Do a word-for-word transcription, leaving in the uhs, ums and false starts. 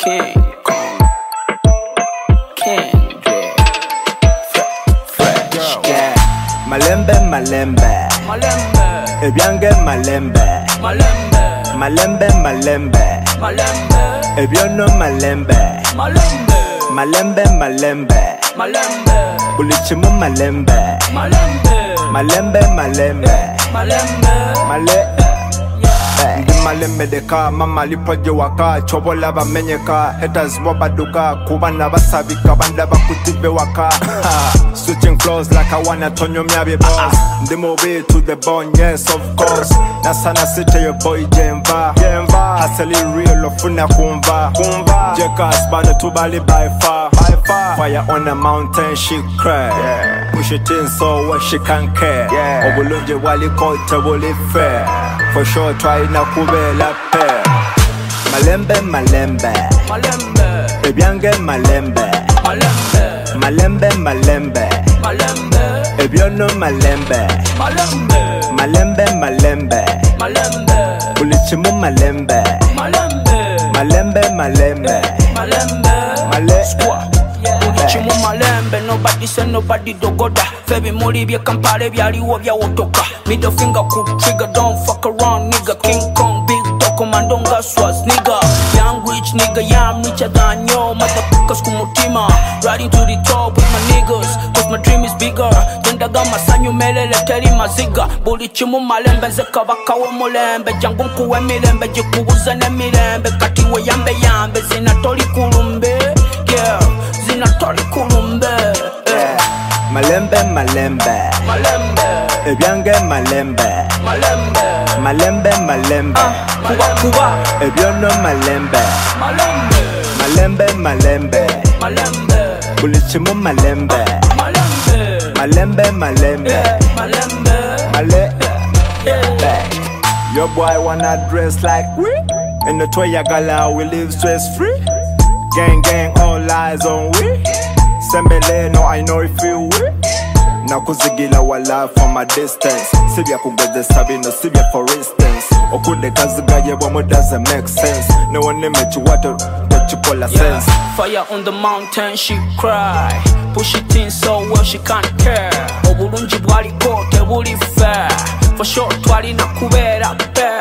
King Kong, Kendrick, Fresh, yeah. Malembe, malembe, Malembe, ebyange malembe, Malembe, malembe, malembe, Malembe, ebyono malembe, Malembe, malembe, malembe, Malembe, bulichimu malembe, Malembe, malembe, malembe, Malembe, male. Ndi malembe deka mama lipoje waka chobola bamenyeka haters bobaduka kubana basabika banda bakutive waka switching flows like I wanna turn your myabe boss ndi mobe to the bone, yes of course nasana city your boy Jemva Jemva hustle real ofuna kumva kumva Jekas bana tubali by far by far fire on the mountain she cry yeah. Push it in so what she can't care yeah. Obulunje wali kote wali fair for sure try na kubela pe malembe malembe Malembe, ebyange malembe Malembe, malembe malembe Malembe, ebyono malembe Malembe, malembe malembe Malembe, bulichimu malembe Malembe, malembe malembe Malembe, male Squad. Ulichimu malembe, nobody say nobody dogoda. Febi muri bye kampare byaliwo byawotoka. Middle finger could trigger, don't fuck around nigga. King Kong, big dog, commando nga swaz nigga. Young rich nigga, yeah I'm richer than yo. Motherfuckers kumutima, riding to the top with my niggas. Cause my dream is bigger. Tendaga masanyu melele teri maziga. Ulichimu malembe nzeka bakawo mulembe. Jangu nkuwe milembe, jikubuza ne milembe. Katiwe yambe yambe, zinatoli kulumbe. Yeah, zinatoli kulumbe. yeah. malembe malembe Malembe, ebyange malembe Malembe, malembe malembe Kuba Kuba, ebyono malembe Malembe, malembe malembe Malembe, bulichimu malembe Malembe, malembe malembe yeah, Malembe, male yeah. your boy wanna dress like we in the toy gala we live stress free gang gang all eyes on we sembele no I know if you we na kuzigila wala from a distance sibya kugeze sabino sibya for instance okude kazigaye bwa doesn't make sense no one image what that you call a Yeah. sense Fire on the mountain, she cry. Push it in so well she can't care. Obulunji bwali kote buli fair. For sure twali na kubera pe.